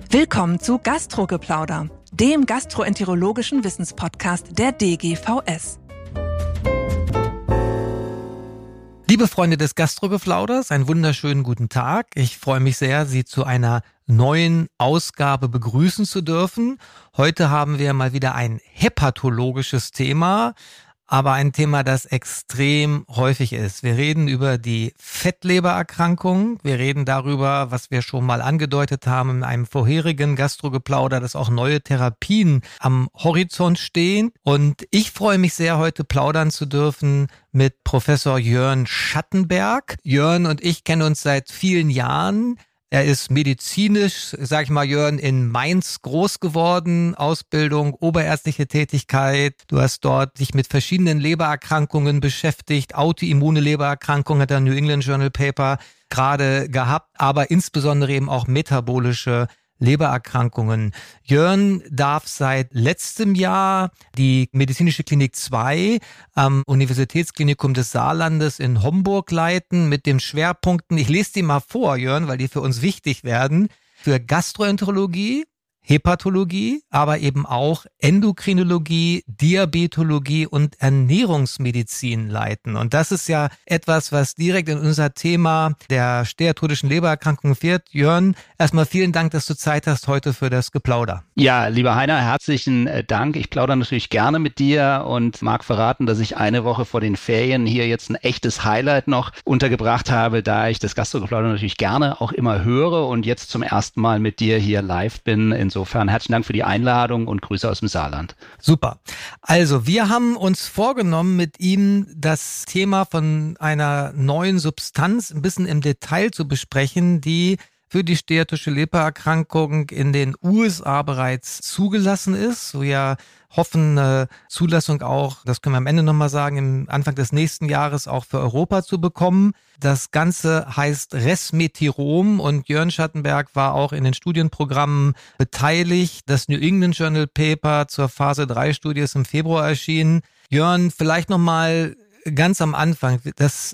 Willkommen zu Gastrogeplauder, dem gastroenterologischen Wissenspodcast der DGVS. Liebe Freunde des Gastrogeplauders, einen wunderschönen guten Tag. Ich freue mich sehr, Sie zu einer neuen Ausgabe begrüßen zu dürfen. Heute haben wir mal wieder ein hepatologisches Thema, aber ein Thema, das extrem häufig ist. Wir reden über die Fettlebererkrankung. Wir reden darüber, was wir schon mal angedeutet haben in einem vorherigen Gastrogeplauder, dass auch neue Therapien am Horizont stehen. Und ich freue mich sehr, heute plaudern zu dürfen mit Professor Jörn Schattenberg. Jörn und ich kennen uns seit vielen Jahren. Er ist medizinisch, sag ich mal, Jörn, in Mainz groß geworden, Ausbildung, oberärztliche Tätigkeit. Du hast dort dich mit verschiedenen Lebererkrankungen beschäftigt. Autoimmune Lebererkrankungen hat er New England Journal Paper gerade gehabt, aber insbesondere eben auch metabolische Lebererkrankungen. Jörn darf seit letztem Jahr die medizinische Klinik 2 am Universitätsklinikum des Saarlandes in Homburg leiten mit den Schwerpunkten, ich lese die mal vor, Jörn, weil die für uns wichtig werden, für Gastroenterologie, Hepatologie, aber eben auch Endokrinologie, Diabetologie und Ernährungsmedizin leiten. Und das ist ja etwas, was direkt in unser Thema der steatotischen Lebererkrankung führt. Jörn, erstmal vielen Dank, dass du Zeit hast heute für das Geplauder. Ja, lieber Heiner, herzlichen Dank. Ich plaudere natürlich gerne mit dir und mag verraten, dass ich eine Woche vor den Ferien hier jetzt ein echtes Highlight noch untergebracht habe, da ich das Gastrogeplauder natürlich gerne auch immer höre und jetzt zum ersten Mal mit dir hier live bin. Insofern herzlichen Dank für die Einladung und Grüße aus dem Saarland. Super. Also wir haben uns vorgenommen, mit ihm das Thema von einer neuen Substanz ein bisschen im Detail zu besprechen, die für die steatische Lebererkrankung in den USA bereits zugelassen ist. Wir hoffen, eine Zulassung auch, das können wir am Ende nochmal sagen, im Anfang des nächsten Jahres auch für Europa zu bekommen. Das Ganze heißt Resmetirom und Jörn Schattenberg war auch in den Studienprogrammen beteiligt. Das New England Journal Paper zur Phase 3 Studie ist im Februar erschienen. Jörn, vielleicht nochmal ganz am Anfang, das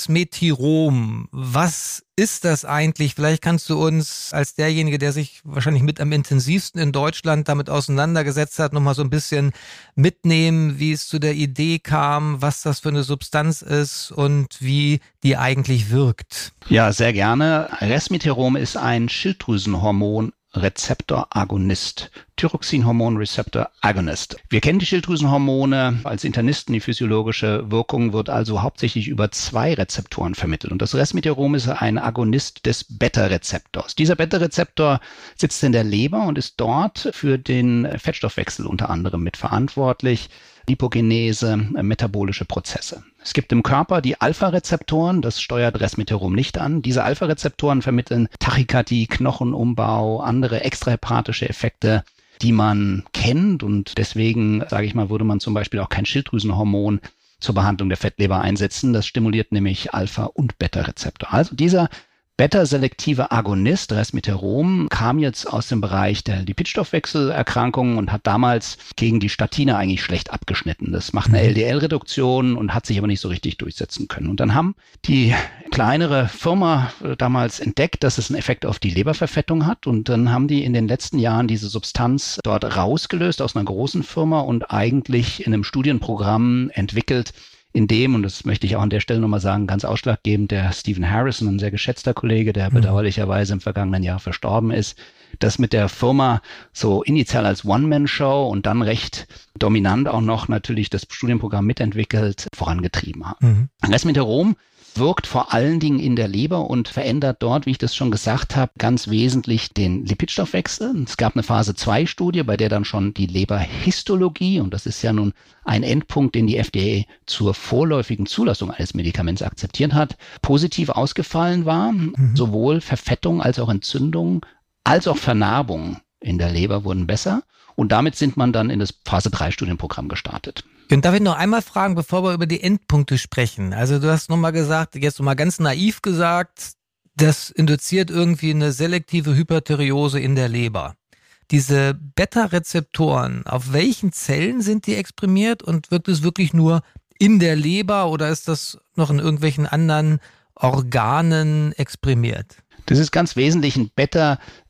Resmetirom, was ist das eigentlich? Vielleicht kannst du uns als derjenige, der sich wahrscheinlich mit am intensivsten in Deutschland damit auseinandergesetzt hat, nochmal so ein bisschen mitnehmen, wie es zu der Idee kam, was das für eine Substanz ist und wie die eigentlich wirkt. Ja, sehr gerne. Resmetirom ist ein Schilddrüsenhormon Rezeptoragonist, Thyroxinhormon-Receptor Agonist. Wir kennen die Schilddrüsenhormone als Internisten. Die physiologische Wirkung wird also hauptsächlich über 2 Rezeptoren vermittelt. Und das Resmetirom ist ein Agonist des Beta-Rezeptors. Dieser Beta-Rezeptor sitzt in der Leber und ist dort für den Fettstoffwechsel unter anderem mit verantwortlich. Lipogenese, metabolische Prozesse. Es gibt im Körper die Alpha-Rezeptoren, das steuert Resmetirom nicht an. Diese Alpha-Rezeptoren vermitteln Tachykardie, Knochenumbau, andere extrahepatische Effekte, die man kennt und deswegen, sage ich mal, würde man zum Beispiel auch kein Schilddrüsenhormon zur Behandlung der Fettleber einsetzen. Das stimuliert nämlich Alpha- und Beta-Rezeptor. Also dieser beta-selektive Agonist, Resmetirom, kam jetzt aus dem Bereich der Lipidstoffwechselerkrankungen und hat damals gegen die Statine eigentlich schlecht abgeschnitten. Das macht eine LDL-Reduktion und hat sich aber nicht so richtig durchsetzen können. Und dann haben die kleinere Firma damals entdeckt, dass es einen Effekt auf die Leberverfettung hat. Und dann haben die in den letzten Jahren diese Substanz dort rausgelöst aus einer großen Firma und eigentlich in einem Studienprogramm entwickelt, in dem, und das möchte ich auch an der Stelle nochmal sagen, ganz ausschlaggebend, der Stephen Harrison, ein sehr geschätzter Kollege, der bedauerlicherweise im vergangenen Jahr verstorben ist, das mit der Firma so initial als One-Man-Show und dann recht dominant auch noch natürlich das Studienprogramm mitentwickelt, vorangetrieben haben. Resmetirom wirkt vor allen Dingen in der Leber und verändert dort, wie ich das schon gesagt habe, ganz wesentlich den Lipidstoffwechsel. Es gab eine Phase-2-Studie, bei der dann schon die Leberhistologie, und das ist ja nun ein Endpunkt, den die FDA zur vorläufigen Zulassung eines Medikaments akzeptiert hat, positiv ausgefallen war. Sowohl Verfettung als auch Entzündung als auch Vernarbung in der Leber wurden besser. Und damit sind man dann in das Phase-3-Studienprogramm gestartet. Und darf ich noch einmal fragen, bevor wir über die Endpunkte sprechen? Also du hast nochmal gesagt, jetzt nochmal ganz naiv gesagt, das induziert irgendwie eine selektive Hyperthyreose in der Leber. Diese Beta-Rezeptoren, auf welchen Zellen sind die exprimiert und wirkt es wirklich nur in der Leber oder ist das noch in irgendwelchen anderen Organen exprimiert? Das ist ganz wesentlich ein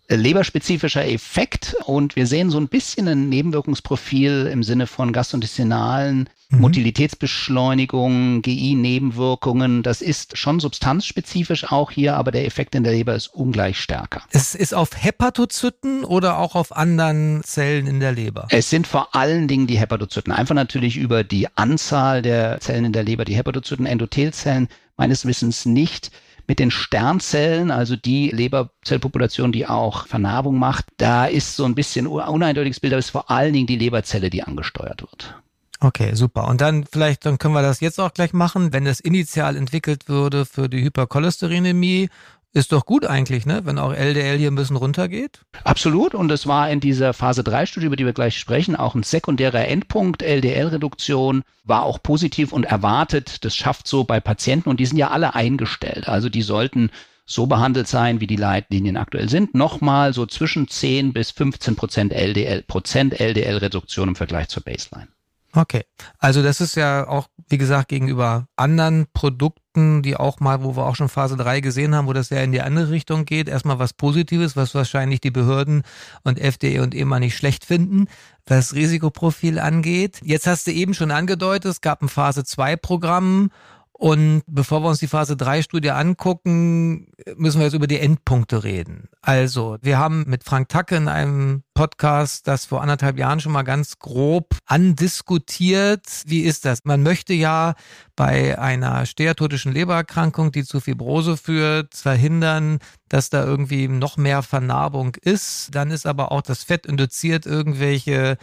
leberspezifischer Effekt und wir sehen so ein bisschen ein Nebenwirkungsprofil im Sinne von gastrointestinalen Motilitätsbeschleunigung, GI-Nebenwirkungen. Das ist schon substanzspezifisch auch hier, aber der Effekt in der Leber ist ungleich stärker. Es ist auf Hepatozyten oder auch auf anderen Zellen in der Leber? Es sind vor allen Dingen die Hepatozyten. Einfach natürlich über die Anzahl der Zellen in der Leber. Die Hepatozyten, Endothelzellen meines Wissens nicht. Mit den Sternzellen, also die Leberzellpopulation, die auch Vernarbung macht, da ist so ein bisschen uneindeutiges Bild, aber es ist vor allen Dingen die Leberzelle, die angesteuert wird. Okay, super. Und dann können wir das jetzt auch gleich machen, wenn das initial entwickelt würde für die Hypercholesterinämie. Ist doch gut eigentlich, ne? Wenn auch LDL hier ein bisschen runtergeht? Absolut. Und es war in dieser Phase-3-Studie, über die wir gleich sprechen, auch ein sekundärer Endpunkt. LDL-Reduktion war auch positiv und erwartet. Das schafft so bei Patienten und die sind ja alle eingestellt. Also die sollten so behandelt sein, wie die Leitlinien aktuell sind. Nochmal so zwischen 10 bis 15% LDL-Reduktion im Vergleich zur Baseline. Okay, also das ist ja auch, wie gesagt, gegenüber anderen Produkten, die auch mal, wo wir auch schon Phase 3 gesehen haben, wo das ja in die andere Richtung geht, erstmal was Positives, was wahrscheinlich die Behörden und FDA und EMA nicht schlecht finden, was das Risikoprofil angeht. Jetzt hast du eben schon angedeutet, es gab ein Phase 2 Programm. Und bevor wir uns die Phase 3-Studie angucken, müssen wir jetzt über die Endpunkte reden. Also, wir haben mit Frank Tacke in einem Podcast das vor 1,5 Jahren schon mal ganz grob andiskutiert. Wie ist das? Man möchte ja bei einer steatotischen Lebererkrankung, die zu Fibrose führt, verhindern, dass da irgendwie noch mehr Vernarbung ist. Dann ist aber auch das Fett induziert irgendwelche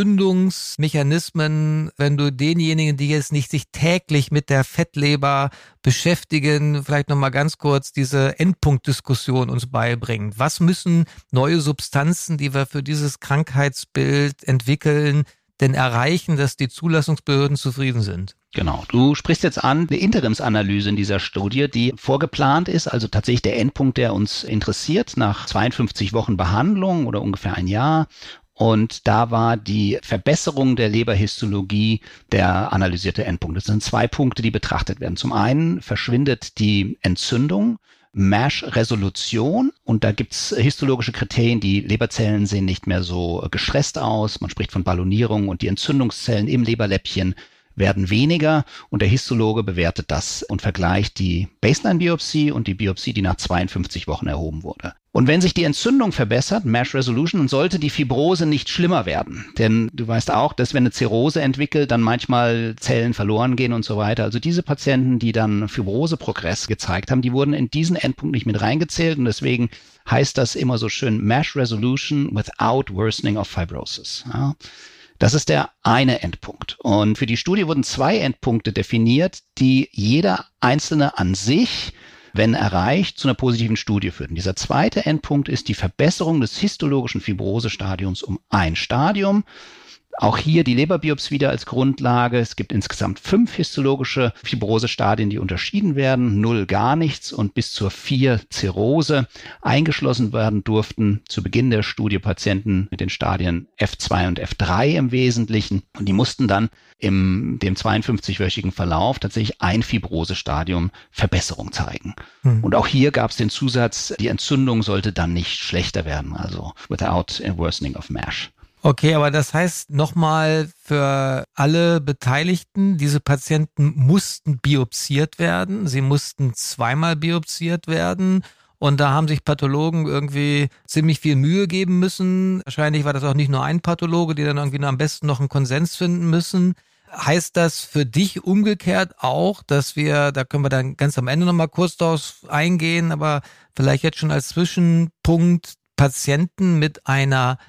Entzündungsmechanismen. Wenn du denjenigen, die jetzt nicht sich täglich mit der Fettleber beschäftigen, vielleicht nochmal ganz kurz diese Endpunktdiskussion uns beibringen. Was müssen neue Substanzen, die wir für dieses Krankheitsbild entwickeln, denn erreichen, dass die Zulassungsbehörden zufrieden sind? Genau. Du sprichst jetzt an eine Interimsanalyse in dieser Studie, die vorgeplant ist, also tatsächlich der Endpunkt, der uns interessiert, nach 52 Wochen Behandlung oder ungefähr ein Jahr. Und da war die Verbesserung der Leberhistologie der analysierte Endpunkt. Das sind 2 Punkte, die betrachtet werden. Zum einen verschwindet die Entzündung, MASH-Resolution, und da gibt's histologische Kriterien, die Leberzellen sehen nicht mehr so gestresst aus, man spricht von Ballonierung und die Entzündungszellen im Leberläppchen werden weniger und der Histologe bewertet das und vergleicht die Baseline-Biopsie und die Biopsie, die nach 52 Wochen erhoben wurde. Und wenn sich die Entzündung verbessert, MASH Resolution, dann sollte die Fibrose nicht schlimmer werden. Denn du weißt auch, dass wenn eine Zirrhose entwickelt, dann manchmal Zellen verloren gehen und so weiter. Also diese Patienten, die dann Fibroseprogress gezeigt haben, die wurden in diesen Endpunkt nicht mit reingezählt und deswegen heißt das immer so schön MASH Resolution without worsening of fibrosis. Ja. Das ist der eine Endpunkt. Und für die Studie wurden 2 Endpunkte definiert, die jeder einzelne an sich, wenn erreicht, zu einer positiven Studie führten. Dieser zweite Endpunkt ist die Verbesserung des histologischen Fibrosestadiums um ein Stadium. Auch hier die Leberbiopsie wieder als Grundlage. Es gibt insgesamt 5 histologische Fibrosestadien, die unterschieden werden. 0 gar nichts und bis zur 4 Zirrhose. Eingeschlossen werden durften zu Beginn der Studie Patienten mit den Stadien F2 und F3 im Wesentlichen. Und die mussten dann in dem 52-wöchigen Verlauf tatsächlich ein Fibrosestadium Verbesserung zeigen. Und auch hier gab es den Zusatz, die Entzündung sollte dann nicht schlechter werden, also without a worsening of MASH. Okay, aber das heißt nochmal für alle Beteiligten, diese Patienten mussten biopsiert werden, sie mussten 2-mal biopsiert werden und da haben sich Pathologen irgendwie ziemlich viel Mühe geben müssen. Wahrscheinlich war das auch nicht nur ein Pathologe, die dann irgendwie am besten noch einen Konsens finden müssen. Heißt das für dich umgekehrt auch, dass wir, da können wir dann ganz am Ende nochmal kurz drauf eingehen, aber vielleicht jetzt schon als Zwischenpunkt, Patienten mit einer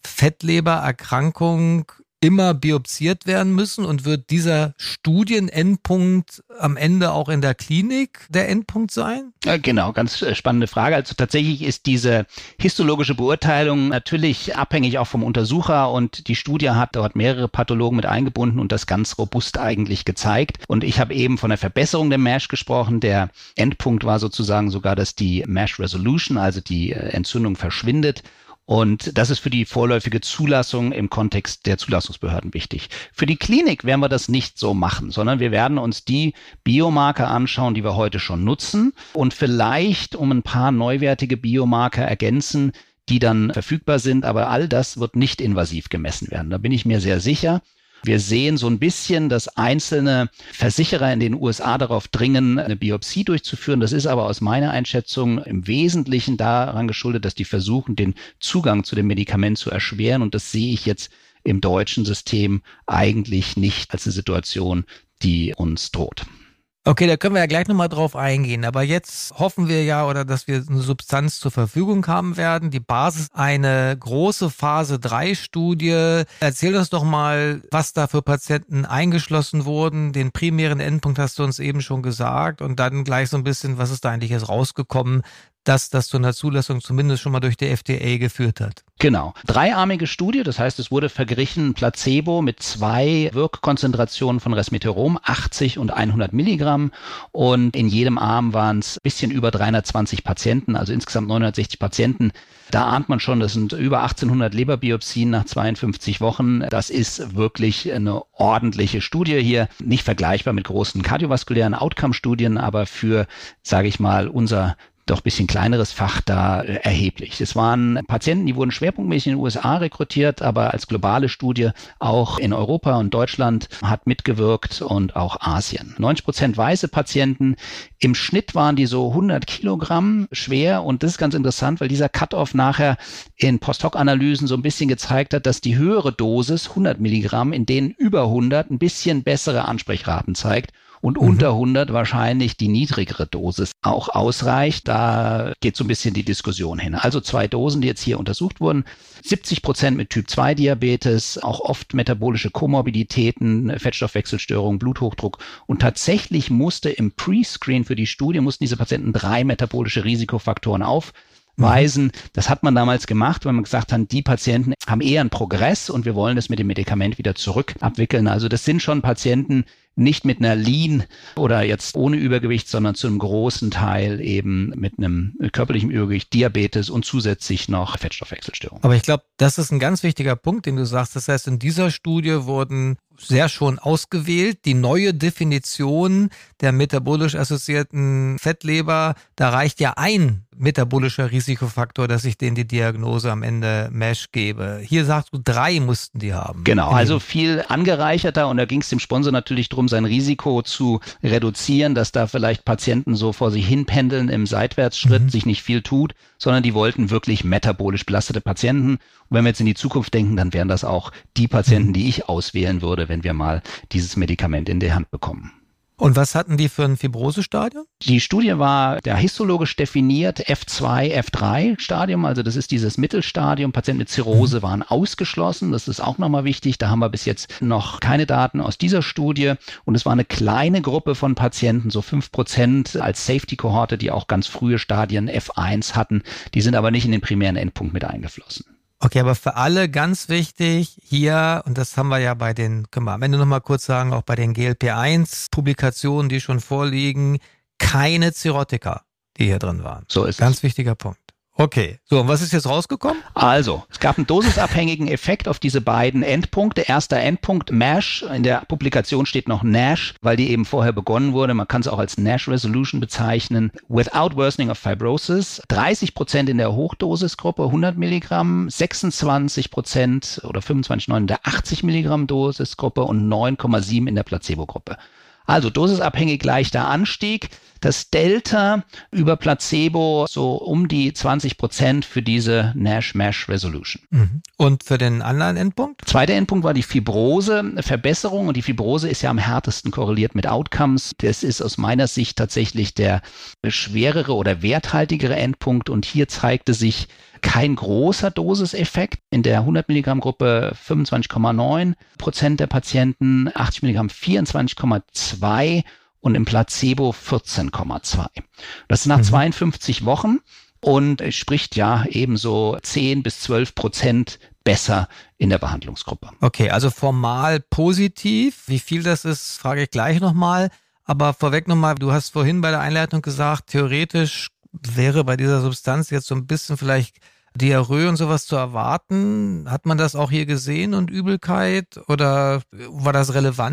Fettlebererkrankung immer biopsiert werden müssen und wird dieser Studienendpunkt am Ende auch in der Klinik der Endpunkt sein? Ja, genau, ganz spannende Frage. Also tatsächlich ist diese histologische Beurteilung natürlich abhängig auch vom Untersucher und die Studie hat dort mehrere Pathologen mit eingebunden und das ganz robust eigentlich gezeigt. Und ich habe eben von der Verbesserung der MASH gesprochen. Der Endpunkt war sozusagen sogar, dass die MASH Resolution, also die Entzündung, verschwindet. Und das ist für die vorläufige Zulassung im Kontext der Zulassungsbehörden wichtig. Für die Klinik werden wir das nicht so machen, sondern wir werden uns die Biomarker anschauen, die wir heute schon nutzen und vielleicht um ein paar neuwertige Biomarker ergänzen, die dann verfügbar sind. Aber all das wird nicht invasiv gemessen werden. Da bin ich mir sehr sicher. Wir sehen so ein bisschen, dass einzelne Versicherer in den USA darauf dringen, eine Biopsie durchzuführen. Das ist aber aus meiner Einschätzung im Wesentlichen daran geschuldet, dass die versuchen, den Zugang zu dem Medikament zu erschweren. Und das sehe ich jetzt im deutschen System eigentlich nicht als eine Situation, die uns droht. Okay, da können wir ja gleich nochmal drauf eingehen. Aber jetzt hoffen wir ja, dass wir eine Substanz zur Verfügung haben werden. Die Basis, eine große Phase-3-Studie. Erzähl uns doch mal, was da für Patienten eingeschlossen wurden. Den primären Endpunkt hast du uns eben schon gesagt. Und dann gleich so ein bisschen, was ist da eigentlich jetzt rausgekommen, dass das zu einer Zulassung zumindest schon mal durch die FDA geführt hat. Genau. Dreiarmige Studie, das heißt, es wurde verglichen Placebo mit 2 Wirkkonzentrationen von Resmetirom, 80 und 100 Milligramm. Und in jedem Arm waren es ein bisschen über 320 Patienten, also insgesamt 960 Patienten. Da ahnt man schon, das sind über 1800 Leberbiopsien nach 52 Wochen. Das ist wirklich eine ordentliche Studie hier. Nicht vergleichbar mit großen kardiovaskulären Outcome-Studien, aber für, sage ich mal, unser doch ein bisschen kleineres Fach da erheblich. Es waren Patienten, die wurden schwerpunktmäßig in den USA rekrutiert, aber als globale Studie auch in Europa und Deutschland hat mitgewirkt und auch Asien. 90% weiße Patienten. Im Schnitt waren die so 100 Kilogramm schwer und das ist ganz interessant, weil dieser Cut-off nachher in Post-Hoc-Analysen so ein bisschen gezeigt hat, dass die höhere Dosis, 100 Milligramm, in denen über 100 ein bisschen bessere Ansprechraten zeigt. Und unter 100 wahrscheinlich die niedrigere Dosis auch ausreicht. Da geht so ein bisschen die Diskussion hin. Also 2 Dosen, die jetzt hier untersucht wurden. 70% mit Typ-2-Diabetes, auch oft metabolische Komorbiditäten, Fettstoffwechselstörungen, Bluthochdruck. Und tatsächlich musste im Pre-Screen für die Studie, mussten diese Patienten 3 metabolische Risikofaktoren aufweisen. Das hat man damals gemacht, weil man gesagt hat, die Patienten haben eher einen Progress und wir wollen das mit dem Medikament wieder zurück abwickeln. Also das sind schon Patienten, nicht mit einer Lean oder jetzt ohne Übergewicht, sondern zu einem großen Teil eben mit einem körperlichen Übergewicht, Diabetes und zusätzlich noch Fettstoffwechselstörung. Aber ich glaube, das ist ein ganz wichtiger Punkt, den du sagst. Das heißt, in dieser Studie wurden sehr schon ausgewählt. Die neue Definition der metabolisch assoziierten Fettleber, da reicht ja ein metabolischer Risikofaktor, dass ich denen die Diagnose am Ende MASH gebe. Hier sagst du, 3 mussten die haben. Genau, also viel angereicherter und da ging es dem Sponsor natürlich darum, sein Risiko zu reduzieren, dass da vielleicht Patienten so vor sich hin pendeln im Seitwärtsschritt, sich nicht viel tut, sondern die wollten wirklich metabolisch belastete Patienten. Und wenn wir jetzt in die Zukunft denken, dann wären das auch die Patienten, die ich auswählen würde, wenn wir mal dieses Medikament in die Hand bekommen. Und was hatten die für ein Fibrosestadium? Die Studie war histologisch definiert F2, F3 Stadium, also das ist dieses Mittelstadium. Patienten mit Zirrhose waren ausgeschlossen, das ist auch nochmal wichtig. Da haben wir bis jetzt noch keine Daten aus dieser Studie und es war eine kleine Gruppe von Patienten, so 5% als Safety-Kohorte, die auch ganz frühe Stadien F1 hatten. Die sind aber nicht in den primären Endpunkt mit eingeflossen. Okay, aber für alle ganz wichtig hier, und das haben wir ja können wir am Ende nochmal kurz sagen, auch bei den GLP-1-Publikationen, die schon vorliegen, keine Cirrhotika, die hier drin waren. So ist es. Ganz wichtiger Punkt. Okay, so und was ist jetzt rausgekommen? Also, es gab einen dosisabhängigen Effekt auf diese beiden Endpunkte. Erster Endpunkt MASH, in der Publikation steht noch NASH, weil die eben vorher begonnen wurde. Man kann es auch als NASH Resolution bezeichnen. Without worsening of fibrosis, 30% in der Hochdosisgruppe, 100 Milligramm, 26% oder 25,9 in der 80 Milligramm Dosisgruppe und 9,7 in der Placebo-Gruppe. Also dosisabhängig leichter Anstieg. Das Delta über Placebo so um die 20% für diese NASH-MASH-Resolution. Und für den anderen Endpunkt? Zweiter Endpunkt war die Fibrose-Verbesserung und die Fibrose ist ja am härtesten korreliert mit Outcomes. Das ist aus meiner Sicht tatsächlich der schwerere oder werthaltigere Endpunkt und hier zeigte sich kein großer Dosiseffekt. In der 100 Milligramm Gruppe 25,9% der Patienten, 80 Milligramm 24,2% und im Placebo 14,2%. Das ist nach 52 Wochen und spricht ja ebenso 10-12% besser in der Behandlungsgruppe. Okay, also formal positiv. Wie viel das ist, frage ich gleich nochmal. Aber vorweg nochmal, du hast vorhin bei der Einleitung gesagt, theoretisch wäre bei dieser Substanz jetzt so ein bisschen vielleicht Diarrhoe und sowas zu erwarten. Hat man das auch hier gesehen und Übelkeit oder war das relevant?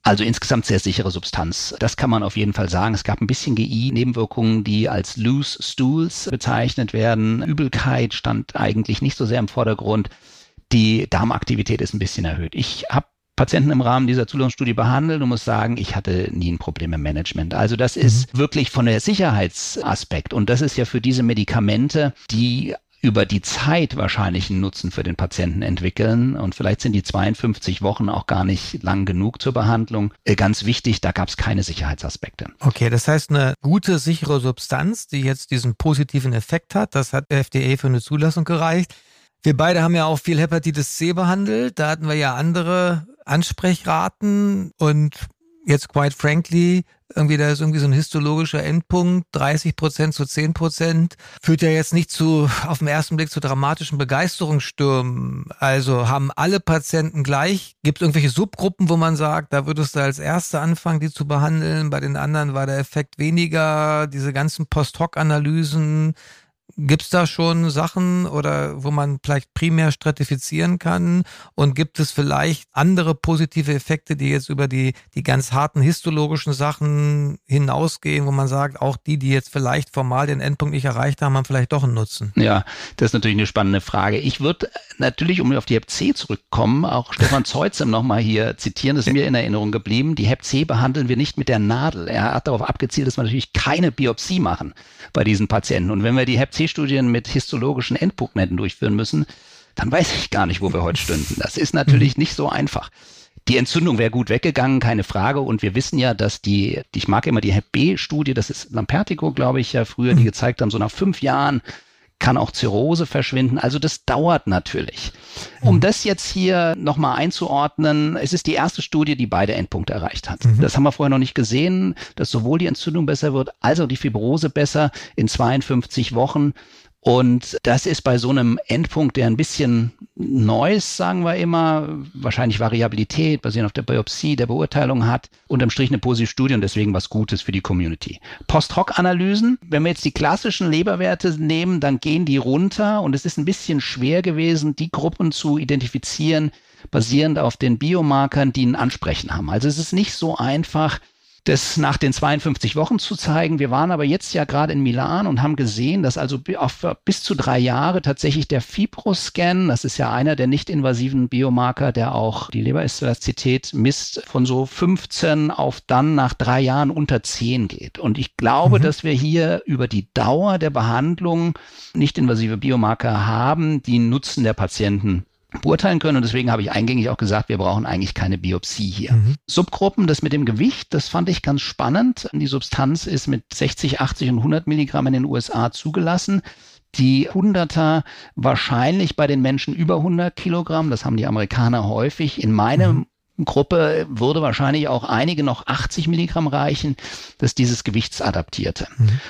Also insgesamt sehr sichere Substanz. Das kann man auf jeden Fall sagen. Es gab ein bisschen GI-Nebenwirkungen, die als Loose Stools bezeichnet werden. Übelkeit stand eigentlich nicht so sehr im Vordergrund. Die Darmaktivität ist ein bisschen erhöht. Ich habe Patienten im Rahmen dieser Zulassungsstudie behandelt und muss sagen, ich hatte nie ein Problem im Management. Also das ist wirklich von der Sicherheitsaspekt und das ist ja für diese Medikamente, die über die Zeit wahrscheinlich einen Nutzen für den Patienten entwickeln. Und vielleicht sind die 52 Wochen auch gar nicht lang genug zur Behandlung. Ganz wichtig, da gab es keine Sicherheitsaspekte. Okay, das heißt eine gute, sichere Substanz, die jetzt diesen positiven Effekt hat, das hat der FDA für eine Zulassung gereicht. Wir beide haben ja auch viel Hepatitis C behandelt. Da hatten wir ja andere Ansprechraten und jetzt quite frankly, da ist irgendwie so ein histologischer Endpunkt, 30% zu 10%, führt ja jetzt nicht auf den ersten Blick zu dramatischen Begeisterungsstürmen. Also haben alle Patienten gleich? Gibt es irgendwelche Subgruppen, wo man sagt, da würdest du als Erste anfangen, die zu behandeln? Bei den anderen war der Effekt weniger, diese ganzen Post-Hoc-Analysen. Gibt es da schon Sachen oder wo man vielleicht primär stratifizieren kann? Und gibt es vielleicht andere positive Effekte, die jetzt über die ganz harten histologischen Sachen hinausgehen, wo man sagt, auch die jetzt vielleicht formal den Endpunkt nicht erreicht haben, haben vielleicht doch einen Nutzen? Ja, das ist natürlich eine spannende Frage. Ich würde natürlich, um auf die Hep C zurückzukommen, auch Stefan Zeutzel nochmal hier zitieren, das ist mir in Erinnerung geblieben. Die Hep C behandeln wir nicht mit der Nadel. Er hat darauf abgezielt, dass wir natürlich keine Biopsie machen bei diesen Patienten. Und wenn wir die Hep C-Studien mit histologischen Endpunkten hätten durchführen müssen, dann weiß ich gar nicht, wo wir heute stünden. Das ist natürlich nicht so einfach. Die Entzündung wäre gut weggegangen, keine Frage. Und wir wissen ja, dass ich mag immer die Hep B-Studie, das ist Lampertico, glaube ich, ja früher, die gezeigt haben, so nach 5 Jahren kann auch Zirrhose verschwinden. Also das dauert natürlich. Um das jetzt hier nochmal einzuordnen, es ist die erste Studie, die beide Endpunkte erreicht hat. Das haben wir vorher noch nicht gesehen, dass sowohl die Entzündung besser wird, als auch die Fibrose besser in 52 Wochen. Und das ist bei so einem Endpunkt, der ein bisschen neu ist, sagen wir immer, wahrscheinlich Variabilität, basierend auf der Biopsie, der Beurteilung hat, unterm Strich eine positive Studie und deswegen was Gutes für die Community. Post-Hoc-Analysen, wenn wir jetzt die klassischen Leberwerte nehmen, dann gehen die runter und es ist ein bisschen schwer gewesen, die Gruppen zu identifizieren, basierend auf den Biomarkern, die ein Ansprechen haben. Also es ist nicht so einfach, das nach den 52 Wochen zu zeigen. Wir waren aber jetzt ja gerade in Milan und haben gesehen, dass also auf bis zu 3 Jahre tatsächlich der FibroScan, das ist ja einer der nicht-invasiven Biomarker, der auch die Leberelastizität misst, von so 15 auf dann nach 3 Jahren unter 10 geht. Und ich glaube, dass wir hier über die Dauer der Behandlung nicht-invasive Biomarker haben, die Nutzen der Patienten beurteilen können. Und deswegen habe ich eingängig auch gesagt, wir brauchen eigentlich keine Biopsie hier. Subgruppen, das mit dem Gewicht, das fand ich ganz spannend. Die Substanz ist mit 60, 80 und 100 Milligramm in den USA zugelassen. Die 100er wahrscheinlich bei den Menschen über 100 Kilogramm. Das haben die Amerikaner häufig. In meiner Gruppe würde wahrscheinlich auch einige noch 80 Milligramm reichen, dass dieses Gewichtsadaptierte.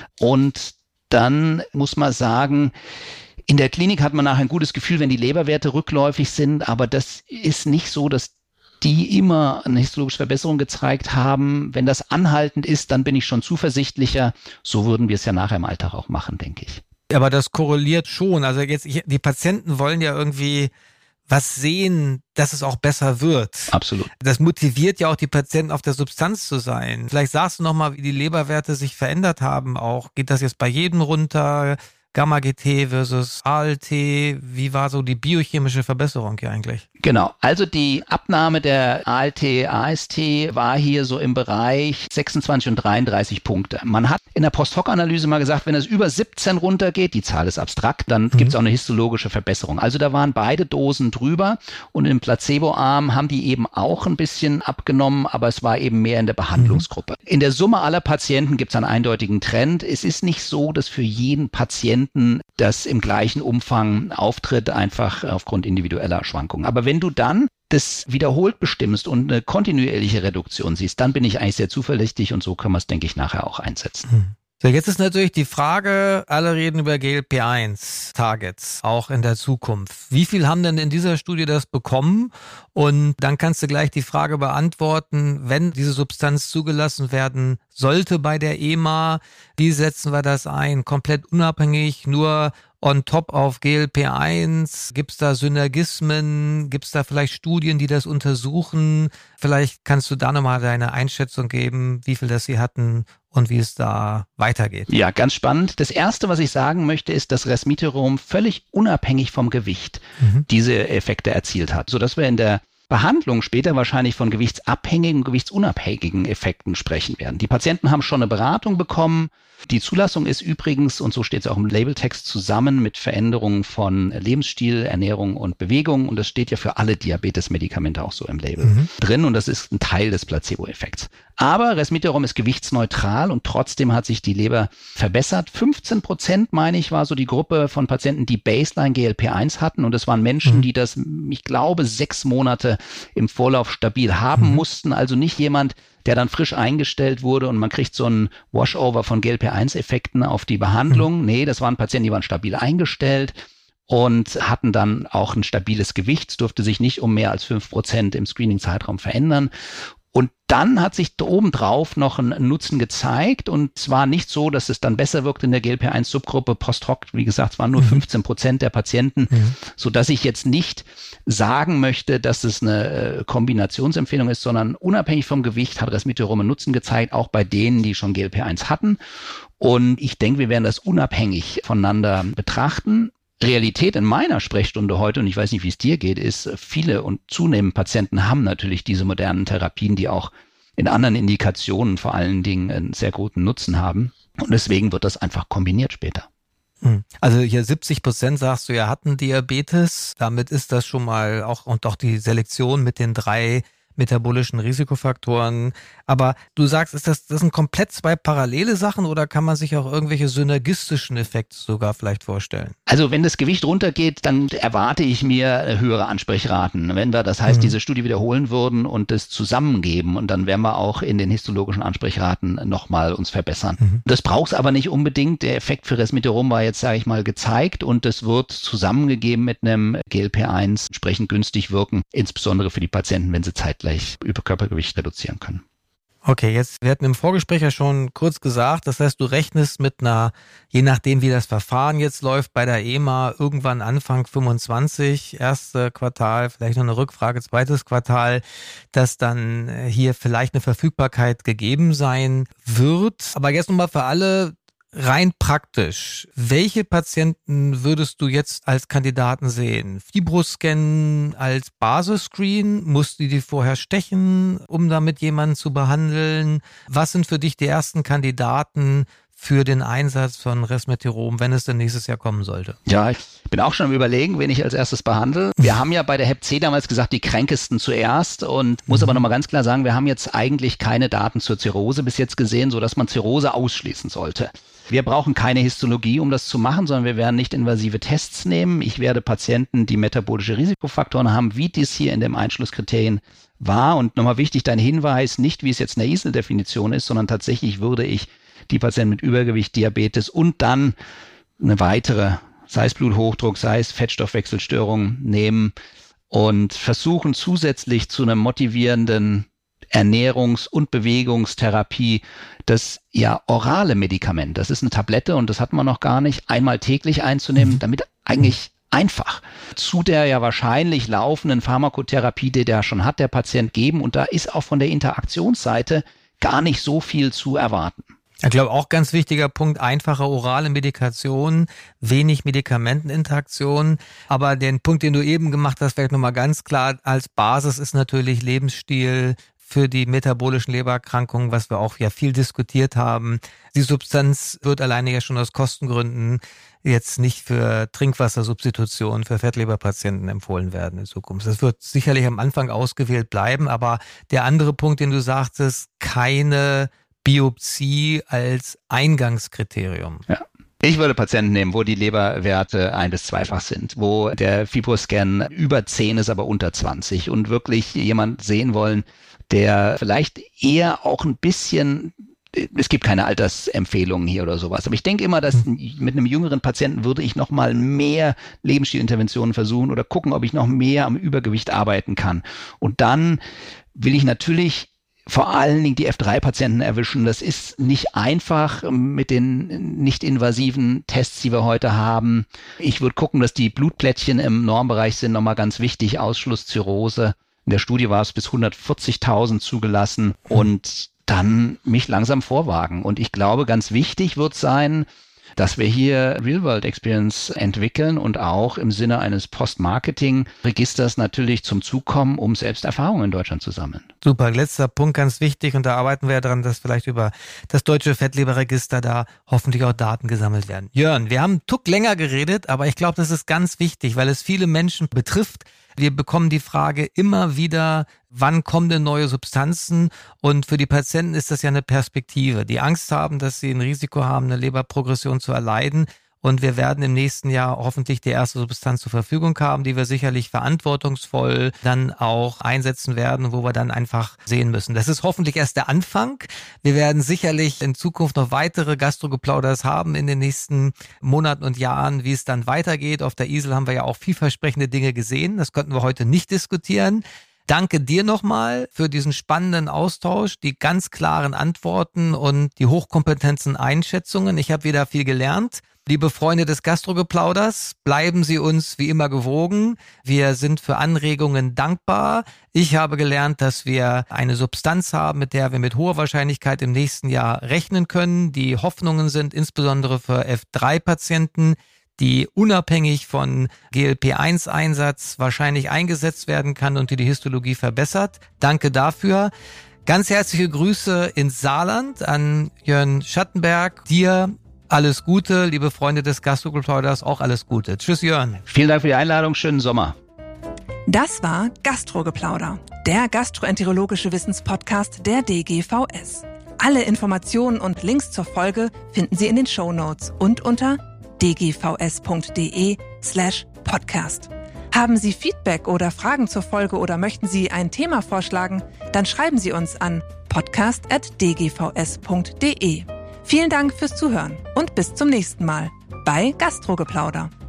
Und dann muss man sagen, in der Klinik hat man nachher ein gutes Gefühl, wenn die Leberwerte rückläufig sind, aber das ist nicht so, dass die immer eine histologische Verbesserung gezeigt haben. Wenn das anhaltend ist, dann bin ich schon zuversichtlicher. So würden wir es ja nachher im Alltag auch machen, denke ich. Aber das korreliert schon. Also jetzt, die Patienten wollen ja irgendwie was sehen, dass es auch besser wird. Absolut. Das motiviert ja auch die Patienten, auf der Substanz zu sein. Vielleicht sagst du nochmal, wie die Leberwerte sich verändert haben auch. Geht das jetzt bei jedem runter? Gamma-GT versus ALT, wie war so die biochemische Verbesserung hier eigentlich? Genau, also die Abnahme der ALT, AST war hier so im Bereich 26 und 33 Punkte. Man hat in der Post-Hoc-Analyse mal gesagt, wenn es über 17 runtergeht, die Zahl ist abstrakt, dann gibt es auch eine histologische Verbesserung. Also da waren beide Dosen drüber und im Placebo-Arm haben die eben auch ein bisschen abgenommen, aber es war eben mehr in der Behandlungsgruppe. In der Summe aller Patienten gibt es einen eindeutigen Trend. Es ist nicht so, dass für jeden Patienten das im gleichen Umfang auftritt, einfach aufgrund individueller Schwankungen. Aber wenn du dann das wiederholt bestimmst und eine kontinuierliche Reduktion siehst, dann bin ich eigentlich sehr zuversichtlich und so können wir es, denke ich, nachher auch einsetzen. So, jetzt ist natürlich die Frage, alle reden über GLP-1-Targets, auch in der Zukunft. Wie viel haben denn in dieser Studie das bekommen? Und dann kannst du gleich die Frage beantworten, wenn diese Substanz zugelassen werden sollte bei der EMA? Wie setzen wir das ein? Komplett unabhängig, nur on top auf GLP-1? Gibt es da Synergismen? Gibt es da vielleicht Studien, die das untersuchen? Vielleicht kannst du da nochmal deine Einschätzung geben, wie viel das sie hatten und wie es da weitergeht. Ja, ganz spannend. Das Erste, was ich sagen möchte, ist, dass Resmetirom völlig unabhängig vom Gewicht diese Effekte erzielt hat, sodass wir in der Behandlung später wahrscheinlich von gewichtsabhängigen und gewichtsunabhängigen Effekten sprechen werden. Die Patienten haben schon eine Beratung bekommen. Die Zulassung ist übrigens, und so steht es auch im Labeltext, zusammen mit Veränderungen von Lebensstil, Ernährung und Bewegung. Und das steht ja für alle Diabetes-Medikamente auch so im Label drin. Und das ist ein Teil des Placebo-Effekts. Aber Resmetirom ist gewichtsneutral und trotzdem hat sich die Leber verbessert. 15%, meine ich, war so die Gruppe von Patienten, die Baseline GLP-1 hatten. Und das waren Menschen, die das, ich glaube, 6 Monate im Vorlauf stabil haben mussten. Also nicht jemand, der dann frisch eingestellt wurde und man kriegt so einen Washover von GLP-1-Effekten auf die Behandlung. Nee, das waren Patienten, die waren stabil eingestellt und hatten dann auch ein stabiles Gewicht. Es durfte sich nicht um mehr als 5% im Screening-Zeitraum verändern. Und dann hat sich obendrauf noch ein Nutzen gezeigt und es war nicht so, dass es dann besser wirkt in der GLP-1-Subgruppe post-hoc. Wie gesagt, es waren nur 15% der Patienten, sodass ich jetzt nicht sagen möchte, dass es eine Kombinationsempfehlung ist, sondern unabhängig vom Gewicht hat Resmetirom einen Nutzen gezeigt, auch bei denen, die schon GLP-1 hatten. Und ich denke, wir werden das unabhängig voneinander betrachten. Realität in meiner Sprechstunde heute, und ich weiß nicht, wie es dir geht, ist, viele und zunehmend Patienten haben natürlich diese modernen Therapien, die auch in anderen Indikationen vor allen Dingen einen sehr guten Nutzen haben. Und deswegen wird das einfach kombiniert später. Also hier 70% sagst du ja hatten Diabetes. Damit ist das schon mal auch, und auch die Selektion mit den 3 metabolischen Risikofaktoren. Aber du sagst, das sind komplett 2 parallele Sachen oder kann man sich auch irgendwelche synergistischen Effekte sogar vielleicht vorstellen? Also wenn das Gewicht runtergeht, dann erwarte ich mir höhere Ansprechraten. Wenn wir, das heißt, diese Studie wiederholen würden und das zusammengeben und dann werden wir auch in den histologischen Ansprechraten nochmal uns verbessern. Das braucht es aber nicht unbedingt. Der Effekt für Resmetirom war jetzt, sage ich mal, gezeigt und das wird zusammengegeben mit einem GLP-1 entsprechend günstig wirken, insbesondere für die Patienten, wenn sie zeitgleich Überkörpergewicht reduzieren können. Okay, wir hatten im Vorgespräch ja schon kurz gesagt, das heißt, du rechnest mit je nachdem wie das Verfahren jetzt läuft, bei der EMA irgendwann Anfang 25, erste Quartal, vielleicht noch eine Rückfrage, zweites Quartal, dass dann hier vielleicht eine Verfügbarkeit gegeben sein wird. Aber jetzt nochmal für alle, rein praktisch, welche Patienten würdest du jetzt als Kandidaten sehen? Fibroscan als Basisscreen? Musst du die vorher stechen, um damit jemanden zu behandeln? Was sind für dich die ersten Kandidaten für den Einsatz von Resmetirom, wenn es denn nächstes Jahr kommen sollte? Ja, ich bin auch schon am Überlegen, wen ich als erstes behandle. Wir haben ja bei der Hep C damals gesagt, die Kränkesten zuerst und muss aber nochmal ganz klar sagen, wir haben jetzt eigentlich keine Daten zur Zirrhose bis jetzt gesehen, sodass man Zirrhose ausschließen sollte. Wir brauchen keine Histologie, um das zu machen, sondern wir werden nicht invasive Tests nehmen. Ich werde Patienten, die metabolische Risikofaktoren haben, wie dies hier in den Einschlusskriterien war. Und nochmal wichtig, dein Hinweis, nicht wie es jetzt in der ISL-Definition ist, sondern tatsächlich würde ich die Patienten mit Übergewicht, Diabetes und dann eine weitere, sei es Bluthochdruck, sei es Fettstoffwechselstörung nehmen und versuchen zusätzlich zu einem motivierenden Ernährungs- und Bewegungstherapie das orale Medikament, das ist eine Tablette und das hat man noch gar nicht, einmal täglich einzunehmen, damit eigentlich einfach zu der ja wahrscheinlich laufenden Pharmakotherapie, die der schon hat, der Patient geben und da ist auch von der Interaktionsseite gar nicht so viel zu erwarten. Ich glaube, auch ganz wichtiger Punkt, einfache orale Medikation, wenig Medikamenteninteraktion. Aber den Punkt, den du eben gemacht hast, vielleicht nochmal ganz klar als Basis ist natürlich Lebensstil für die metabolischen Lebererkrankungen, was wir auch ja viel diskutiert haben. Die Substanz wird alleine ja schon aus Kostengründen jetzt nicht für Trinkwassersubstitution für Fettleberpatienten empfohlen werden in Zukunft. Das wird sicherlich am Anfang ausgewählt bleiben, aber der andere Punkt, den du sagtest, keine Biopsie als Eingangskriterium. Ja. Ich würde Patienten nehmen, wo die Leberwerte 1- bis 2-fach sind, wo der Fibroscan über 10 ist, aber unter 20 und wirklich jemand sehen wollen, der vielleicht eher auch ein bisschen, es gibt keine Altersempfehlungen hier oder sowas, aber ich denke immer, dass mit einem jüngeren Patienten würde ich noch mal mehr Lebensstilinterventionen versuchen oder gucken, ob ich noch mehr am Übergewicht arbeiten kann. Und dann will ich natürlich vor allen Dingen die F3-Patienten erwischen. Das ist nicht einfach mit den nicht invasiven Tests, die wir heute haben. Ich würde gucken, dass die Blutplättchen im Normbereich sind, nochmal ganz wichtig. Ausschluss Zirrhose. In der Studie war es bis 140.000 zugelassen und dann mich langsam vorwagen. Und ich glaube, ganz wichtig wird sein, dass wir hier Real-World-Experience entwickeln und auch im Sinne eines Post-Marketing-Registers natürlich zum Zug kommen, um selbst Erfahrungen in Deutschland zu sammeln. Super, letzter Punkt, ganz wichtig, und da arbeiten wir ja dran, dass vielleicht über das deutsche Fettleberregister da hoffentlich auch Daten gesammelt werden. Jörn, wir haben einen Tuck länger geredet, aber ich glaube, das ist ganz wichtig, weil es viele Menschen betrifft. Wir bekommen die Frage immer wieder, wann kommen denn neue Substanzen? Und für die Patienten ist das ja eine Perspektive, die Angst haben, dass sie ein Risiko haben, eine Leberprogression zu erleiden. Und wir werden im nächsten Jahr hoffentlich die erste Substanz zur Verfügung haben, die wir sicherlich verantwortungsvoll dann auch einsetzen werden, wo wir dann einfach sehen müssen. Das ist hoffentlich erst der Anfang. Wir werden sicherlich in Zukunft noch weitere Gastrogeplauders haben in den nächsten Monaten und Jahren, wie es dann weitergeht. Auf der ISEL haben wir ja auch vielversprechende Dinge gesehen. Das könnten wir heute nicht diskutieren. Danke dir nochmal für diesen spannenden Austausch, die ganz klaren Antworten und die hochkompetenten Einschätzungen. Ich habe wieder viel gelernt. Liebe Freunde des Gastrogeplauders, bleiben Sie uns wie immer gewogen. Wir sind für Anregungen dankbar. Ich habe gelernt, dass wir eine Substanz haben, mit der wir mit hoher Wahrscheinlichkeit im nächsten Jahr rechnen können. Die Hoffnungen sind insbesondere für F3-Patienten, die unabhängig von GLP-1-Einsatz wahrscheinlich eingesetzt werden kann und die Histologie verbessert. Danke dafür. Ganz herzliche Grüße ins Saarland an Jörn Schattenberg. Dir alles Gute, liebe Freunde des Gastrogeplauders, auch alles Gute. Tschüss, Jörn. Vielen Dank für die Einladung. Schönen Sommer. Das war Gastrogeplauder, der gastroenterologische Wissenspodcast der DGVS. Alle Informationen und Links zur Folge finden Sie in den Shownotes und unter dgvs.de/podcast. Haben Sie Feedback oder Fragen zur Folge oder möchten Sie ein Thema vorschlagen? Dann schreiben Sie uns an podcast@dgvs.de. Vielen Dank fürs Zuhören und bis zum nächsten Mal bei Gastrogeplauder.